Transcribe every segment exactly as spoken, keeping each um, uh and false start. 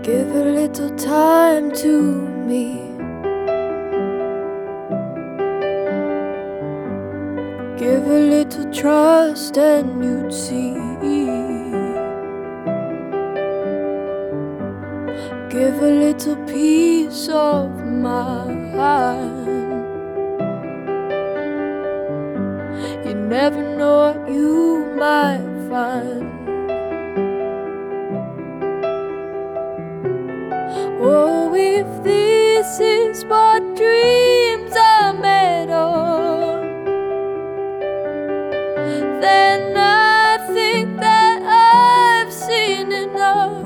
Give a little time to me. Give a little trust and you'd see. Give a little piece of mind. You never know what you might find. Oh, if this is what dreams are made of, then I think that I've seen enough.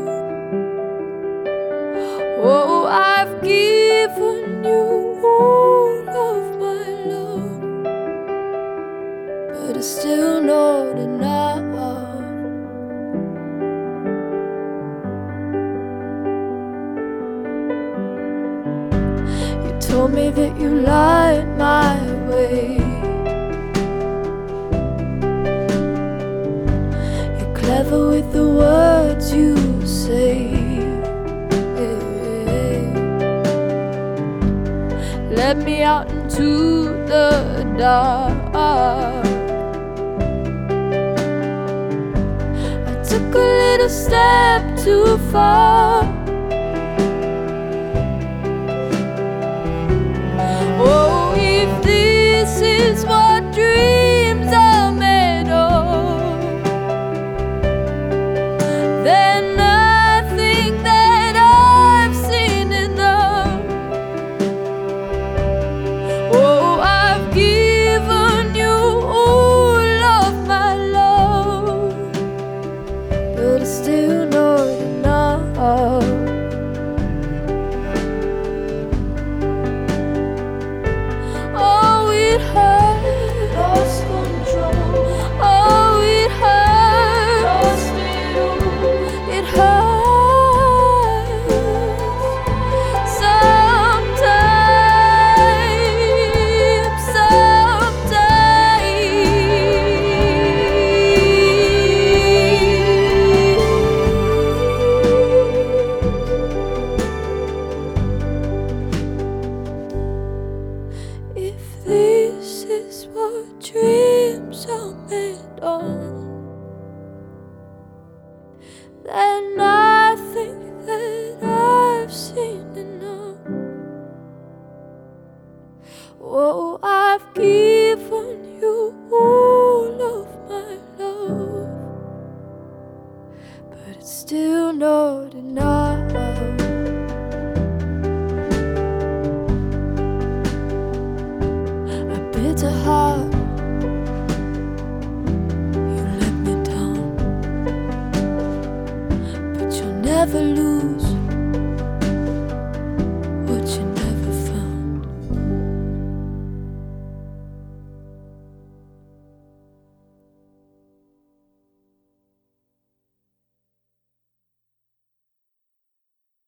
Oh, I've given you all of my love, but it's still not enough. You told me that you light my way. You're clever with the words you say. Let me out into the dark. I took a little step too far. Oh, if this is what dreams are made of, then I think that I've seen enough. Oh, I've given you all of my love, but it's still not enough. Oh, it hurts. Lost control. Oh, it hurts. Lost it all. It hurts. Sometimes, sometimes. If this is what dreams are made of, then I think that I've seen enough. Oh, I've given you all of my love, but it's still not enough. A bitter heart, you let me down, but you'll never lose